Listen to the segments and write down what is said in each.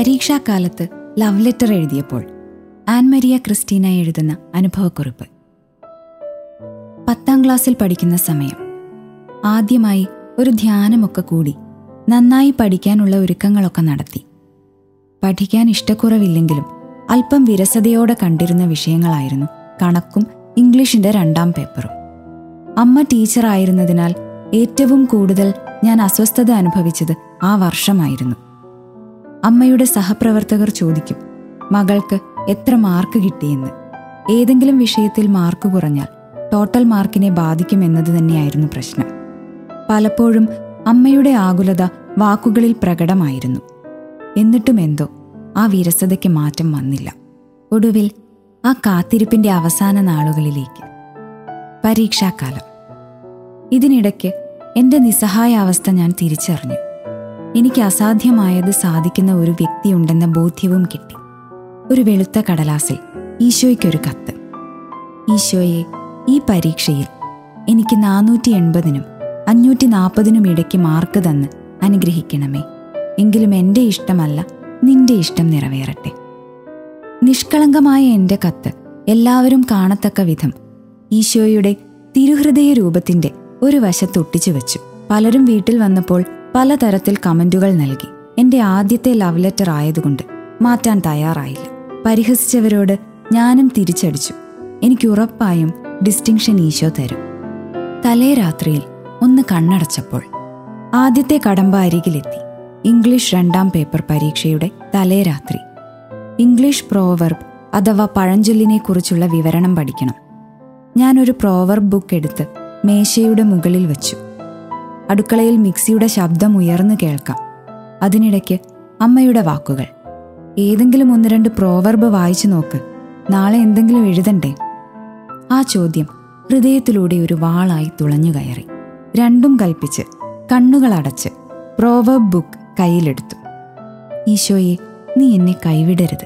പരീക്ഷാക്കാലത്ത് love letter എഴുതിയപ്പോൾ ആൻ മരിയ ക്രിസ്റ്റീന എഴുതുന്ന അനുഭവക്കുറിപ്പ്. 10ാം ക്ലാസ്സിൽ പഠിക്കുന്ന സമയം. ആദ്യമായി ഒരു ധ്യാനമൊക്കെ കൂടി നന്നായി പഠിക്കാനുള്ള ഒരുക്കങ്ങളൊക്കെ നടത്തി. പഠിക്കാൻ ഇഷ്ടക്കുറവില്ലെങ്കിലും അല്പം വിരസതയോടെ കണ്ടിരുന്ന വിഷയങ്ങളായിരുന്നു കണക്കും ഇംഗ്ലീഷിന്റെ 2ാം പേപ്പറും. അമ്മ ടീച്ചറായിരുന്നതിനാൽ ഏറ്റവും കൂടുതൽ ഞാൻ അസ്വസ്ഥത അനുഭവിച്ചത് ആ വർഷമായിരുന്നു. അമ്മയുടെ സഹപ്രവർത്തകർ ചോദിക്കും, മകൾക്ക് എത്ര മാർക്ക് കിട്ടിയെന്ന്. ഏതെങ്കിലും വിഷയത്തിൽ മാർക്ക് കുറഞ്ഞാൽ ടോട്ടൽ മാർക്കിനെ ബാധിക്കുമെന്നത് തന്നെയായിരുന്നു പ്രശ്നം. പലപ്പോഴും അമ്മയുടെ ആകുലത വാക്കുകളിൽ പ്രകടമായിരുന്നു. എന്നിട്ടും എന്തോ ആ വിരസതയ്ക്ക് മാറ്റം വന്നില്ല. ഒടുവിൽ ആ കാത്തിരിപ്പിന്റെ അവസാന നാളുകളിലേക്ക്. പരീക്ഷാക്കാലം. ഇതിനിടയ്ക്ക് എൻ്റെ നിസ്സഹായാവസ്ഥ ഞാൻ തിരിച്ചറിഞ്ഞു. എനിക്ക് അസാധ്യമായത് സാധിക്കുന്ന ഒരു വ്യക്തിയുണ്ടെന്ന ബോധ്യവും കിട്ടി. ഒരു വെളുത്ത കടലാസിൽ ഈശോയ്ക്കൊരു കത്ത്. ഈശോയെ, ഈ പരീക്ഷയിൽ എനിക്ക് 480-നും 540-നും ഇടയ്ക്ക് മാർക്ക് തന്ന് അനുഗ്രഹിക്കണമേ. എങ്കിലും എൻ്റെ ഇഷ്ടമല്ല, നിന്റെ ഇഷ്ടം നിറവേറട്ടെ. നിഷ്കളങ്കമായ എൻ്റെ കത്ത് എല്ലാവരും കാണത്തക്ക വിധം ഈശോയുടെ തിരുഹൃദയ രൂപത്തിന്റെ ഒരു വശത്തൊട്ടിച്ചു വെച്ചു. പലരും വീട്ടിൽ വന്നപ്പോൾ പലതരത്തിൽ കമന്റുകൾ നൽകി. എൻ്റെ ആദ്യത്തെ ലവ് ലെറ്റർ ആയതുകൊണ്ട് മാറ്റാൻ തയ്യാറായില്ല. പരിഹസിച്ചവരോട് ഞാനും തിരിച്ചടിച്ചു. എനിക്ക് ഉറപ്പായും ഡിസ്റ്റിങ്ഷൻ ഈശോ തരും. തലേ രാത്രിയിൽ ഒന്ന് കണ്ണടച്ചപ്പോൾ ആദ്യത്തെ കടമ്പ അരികിലെത്തി. ഇംഗ്ലീഷ് 2ാം പേപ്പർ പരീക്ഷയുടെ തലേ രാത്രി. ഇംഗ്ലീഷ് പ്രോവർബ് അഥവാ പഴഞ്ചൊല്ലിനെ കുറിച്ചുള്ള വിവരണം പഠിക്കണം. ഞാനൊരു പ്രോവർബ് ബുക്ക് എടുത്ത് മേശയുടെ മുകളിൽ വെച്ചു. അടുക്കളയിൽ മിക്സിയുടെ ശബ്ദം ഉയർന്നു കേൾക്കാം. അതിനിടയ്ക്ക് അമ്മയുടെ വാക്കുകൾ. ഏതെങ്കിലും 1-2 പ്രോവർബ് വായിച്ചു നോക്ക്, നാളെ എന്തെങ്കിലും എഴുതണ്ടേ? ആ ചോദ്യം ഹൃദയത്തിലൂടെ ഒരു വാളായി തുളഞ്ഞു കയറി. രണ്ടും കൽപ്പിച്ച് കണ്ണുകളടച്ച് പ്രോവർബ് ബുക്ക് കയ്യിലെടുത്തു. ഈശോയെ, നീ എന്നെ കൈവിടരുത്.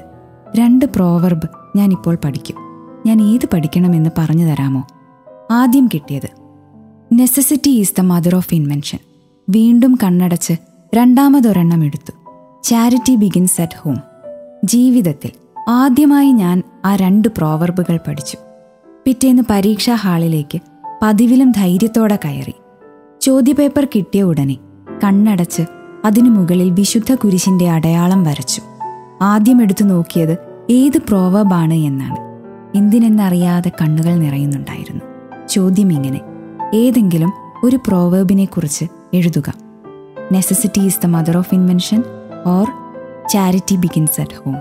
2 പ്രോവർബ് ഞാനിപ്പോൾ പഠിക്കും. ഞാൻ ഏത് പഠിക്കണമെന്ന് പറഞ്ഞു തരാമോ? ആദ്യം കിട്ടിയത് necessity is the mother of invention. വീണ്ടും കണ്ണടച്ച് 2ാമതൊരെണ്ണം എടുത്തു. Charity begins at home. ജീവിതത്തിൽ ആദ്യമായി ഞാൻ ആ 2 പ്രോവർബുകൾ പഠിച്ചു. പിറ്റേന്ന് പരീക്ഷാ ഹാളിലേക്ക് പതിവിലും ധൈര്യത്തോടെ കയറി. ചോദ്യപേപ്പർ കിട്ടിയ ഉടനെ കണ്ണടച്ച് അതിനു മുകളിൽ വിശുദ്ധ കുരിശിന്റെ അടയാളം വരച്ചു. ആദ്യം എടുത്തു നോക്കിയത് ഏത് പ്രോവർബാണ് എന്നാണ്. എന്തിനെന്നറിയാതെ കണ്ണുകൾ നിറയുന്നുണ്ടായിരുന്നു. ചോദ്യം ഇങ്ങനെ: ഏതെങ്കിലും ഒരു പ്രോവർബിനെ കുറിച്ച് എഴുതുക. Necessity is the mother of invention or charity begins at home.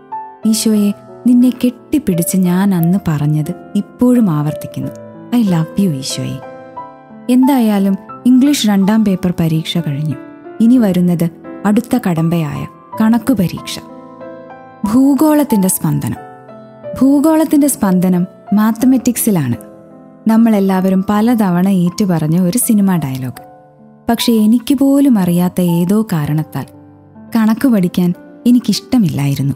ഈശോയെ, നിന്നെ കെട്ടിപ്പിടിച്ച് ഞാൻ അന്ന് പറഞ്ഞത് ഇപ്പോഴും ആവർത്തിക്കുന്നു. ഐ ലവ് യു ഈശോയെ. എന്തായാലും ഇംഗ്ലീഷ് 2ാം പേപ്പർ പരീക്ഷ കഴിഞ്ഞു. ഇനി വരുന്നത് അടുത്ത കടമ്പയായ കണക്കു പരീക്ഷ. ഭൂഗോളത്തിന്റെ സ്പന്ദനം. ഭൂഗോളത്തിന്റെ സ്പന്ദനം മാത്തമെറ്റിക്സിലാണ്. നമ്മളെല്ലാവരും പലതവണ ഏറ്റുപറഞ്ഞ ഒരു സിനിമ ഡയലോഗ്. പക്ഷെ എനിക്ക് പോലും അറിയാത്ത ഏതോ കാരണത്താൽ കണക്ക് പഠിക്കാൻ എനിക്കിഷ്ടമില്ലായിരുന്നു.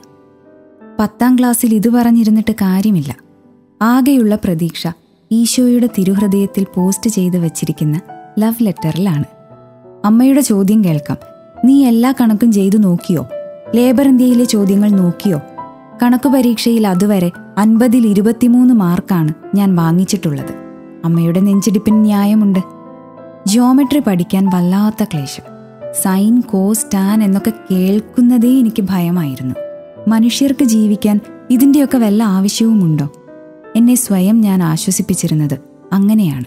10ാം ക്ലാസ്സിൽ ഇത് പറഞ്ഞിരുന്നിട്ട് കാര്യമില്ല. ആകെയുള്ള പ്രതീക്ഷ ഈശോയുടെ തിരുഹൃദയത്തിൽ പോസ്റ്റ് ചെയ്ത് വച്ചിരിക്കുന്ന ലവ് ലെറ്ററിലാണ്. അമ്മയുടെ ചോദ്യം കേൾക്കാം: നീ എല്ലാ കണക്കും ചെയ്തു നോക്കിയോ? ലേബർ ഇന്ത്യയിലെ ചോദ്യങ്ങൾ നോക്കിയോ? കണക്കു പരീക്ഷയിൽ അതുവരെ 50-ൽ 23 മാർക്കാണ് ഞാൻ വാങ്ങിച്ചിട്ടുള്ളത്. അമ്മയുടെ നെഞ്ചിടിപ്പിന് ന്യായമുണ്ട്. ജിയോമെട്രി പഠിക്കാൻ വല്ലാത്ത ക്ലേശം. സൈൻ, കോസ്, ടാൻ എന്നൊക്കെ കേൾക്കുന്നതേ എനിക്ക് ഭയമായിരുന്നു. മനുഷ്യർക്ക് ജീവിക്കാൻ ഇതിൻ്റെയൊക്കെ വല്ല ആവശ്യവുമുണ്ടോ? എന്നെ സ്വയം ഞാൻ ആശ്വസിപ്പിച്ചിരുന്നത് അങ്ങനെയാണ്.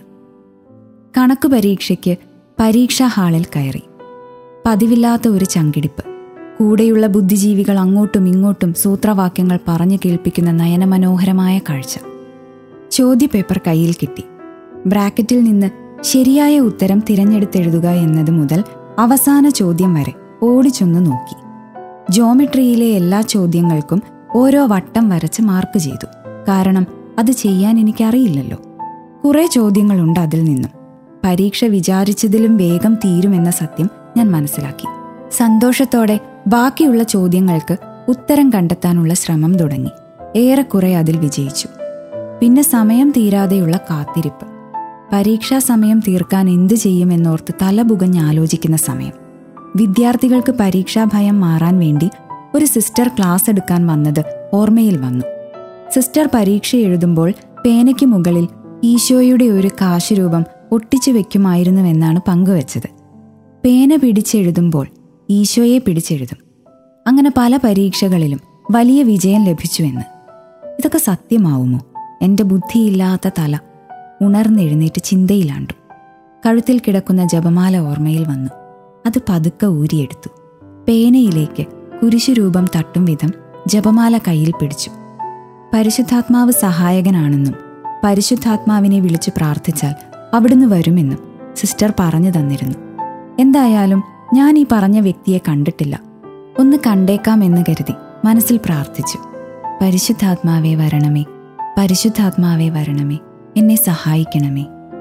കണക്കു പരീക്ഷയ്ക്ക് പരീക്ഷാ ഹാളിൽ കയറി. പതിവില്ലാത്ത ഒരു ചങ്കിടിപ്പ്. കൂടെയുള്ള ബുദ്ധിജീവികൾ അങ്ങോട്ടും ഇങ്ങോട്ടും സൂത്രവാക്യങ്ങൾ പറഞ്ഞു കേൾപ്പിക്കുന്ന നയനമനോഹരമായ കാഴ്ച. ചോദ്യപേപ്പർ കയ്യിൽ കിട്ടി. ബ്രാക്കറ്റിൽ നിന്ന് ശരിയായ ഉത്തരം തിരഞ്ഞെടുത്തെഴുതുക എന്നത് മുതൽ അവസാന ചോദ്യം വരെ ഓടിച്ചൊന്ന് നോക്കി. ജോമെട്രിയിലെ എല്ലാ ചോദ്യങ്ങൾക്കും ഓരോ വട്ടം വരച്ച് മാർക്ക് ചെയ്തു. കാരണം അത് ചെയ്യാൻ എനിക്കറിയില്ലല്ലോ. കുറെ ചോദ്യങ്ങളുണ്ട് അതിൽ നിന്നും. പരീക്ഷ വിചാരിച്ചതിലും വേഗം തീരുമെന്ന സത്യം ഞാൻ മനസ്സിലാക്കി. സന്തോഷത്തോടെ ബാക്കിയുള്ള ചോദ്യങ്ങൾക്ക് ഉത്തരം കണ്ടെത്താനുള്ള ശ്രമം തുടങ്ങി. ഏറെക്കുറെ അതിൽ വിജയിച്ചു. പിന്നെ സമയം തീരാതെയുള്ള കാത്തിരിപ്പ്. പരീക്ഷാ സമയം തീർക്കാൻ എന്തു ചെയ്യുമെന്നോർത്ത് തലപുകഞ്ഞാലോചിക്കുന്ന സമയം. വിദ്യാർത്ഥികൾക്ക് പരീക്ഷാഭയം മാറാൻ വേണ്ടി ഒരു സിസ്റ്റർ ക്ലാസ് എടുക്കാൻ വന്നത് ഓർമ്മയിൽ വന്നു. സിസ്റ്റർ പരീക്ഷ എഴുതുമ്പോൾ പേനയ്ക്ക് മുകളിൽ ഈശോയുടെ ഒരു കാശുരൂപം ഒട്ടിച്ചു വെക്കുമായിരുന്നുവെന്നാണ് പങ്കുവച്ചത്. പേന പിടിച്ചെഴുതുമ്പോൾ ഈശോയെ പിടിച്ചെഴുതും. അങ്ങനെ പല പരീക്ഷകളിലും വലിയ വിജയം ലഭിച്ചുവെന്ന്. ഇതൊക്കെ സത്യമാവുമോ? എൻ്റെ ബുദ്ധിയില്ലാത്ത തല ഉണർന്നെഴുന്നേറ്റ് ചിന്തയിലാണ്ടു. കഴുത്തിൽ കിടക്കുന്ന ജപമാല ഓർമ്മയിൽ വന്നു. അത് പതുക്കെ ഊരിയെടുത്തു. പേനയിലേക്ക് കുരിശുരൂപം തട്ടും വിധം ജപമാല കയ്യിൽ പിടിച്ചു. പരിശുദ്ധാത്മാവ് സഹായകനാണെന്നും പരിശുദ്ധാത്മാവിനെ വിളിച്ചു പ്രാർത്ഥിച്ചാൽ അവിടുന്ന് വരുമെന്നും സിസ്റ്റർ പറഞ്ഞു തന്നിരുന്നു. എന്തായാലും ഞാൻ ഈ പറഞ്ഞ വ്യക്തിയെ കണ്ടിട്ടില്ല. ഒന്ന് കണ്ടേക്കാം എന്ന് കരുതി മനസ്സിൽ പ്രാർത്ഥിച്ചു. പരിശുദ്ധാത്മാവേ വരണമേ, പരിശുദ്ധാത്മാവേ വരണമേ, എന്നെ സഹായിക്കണമേ.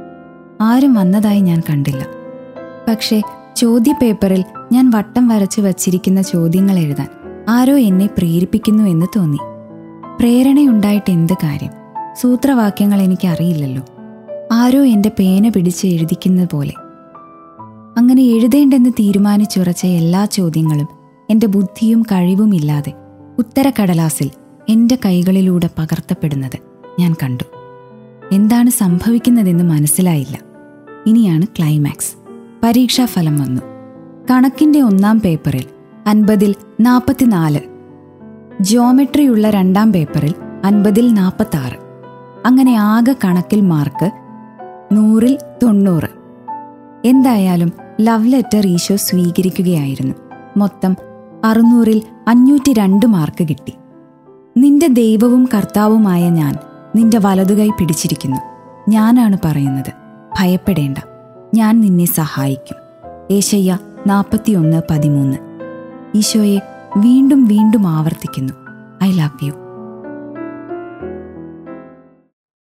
ആരും വന്നതായി ഞാൻ കണ്ടില്ല. പക്ഷേ ചോദ്യപേപ്പറിൽ ഞാൻ വട്ടം വരച്ചു വച്ചിരിക്കുന്ന ചോദ്യങ്ങൾ എഴുതാൻ ആരോ എന്നെ പ്രേരിപ്പിക്കുന്നു എന്ന് തോന്നി. പ്രേരണയുണ്ടായിട്ട് എന്ത് കാര്യം? സൂത്രവാക്യങ്ങൾ എനിക്കറിയില്ലല്ലോ. ആരോ എൻ്റെ പേന പിടിച്ച് എഴുതിക്കുന്ന പോലെ. അങ്ങനെ എഴുതേണ്ടെന്ന് തീരുമാനിച്ചുറച്ച എല്ലാ ചോദ്യങ്ങളും എൻ്റെ ബുദ്ധിയും കഴിവുമില്ലാതെ ഉത്തരക്കടലാസിൽ എൻ്റെ കൈകളിലൂടെ പകർത്തപ്പെടുന്നത് ഞാൻ കണ്ടു. എന്താണ് സംഭവിക്കുന്നതെന്ന് മനസ്സിലായില്ല. ഇനിയാണ് ക്ലൈമാക്സ്. പരീക്ഷാഫലം വന്നു. കണക്കിൻ്റെ 1-ാം പേപ്പറിൽ 50-ൽ 44, ജിയോമെട്രിയുള്ള 2-ാം പേപ്പറിൽ 50-ൽ 46. അങ്ങനെ ആകെ കണക്കിൽ മാർക്ക് 100-ൽ 90. എന്തായാലും ലവ് ലെറ്റർ ഈശോ സ്വീകരിക്കുകയായിരുന്നു. മൊത്തം 600-ൽ 502 മാർക്ക് കിട്ടി. നിന്റെ ദൈവവും കർത്താവുമായ ഞാൻ നിന്റെ വലതുകൈ പിടിച്ചിരിക്കുന്നു. ഞാനാണ് പറയുന്നത്, ഭയപ്പെടേണ്ട, ഞാൻ നിന്നെ സഹായിക്കും. യേശയ്യ 41:13. ഈശോയെ വീണ്ടും വീണ്ടും ആവർത്തിക്കുന്നു, ഐ ലവ് യു.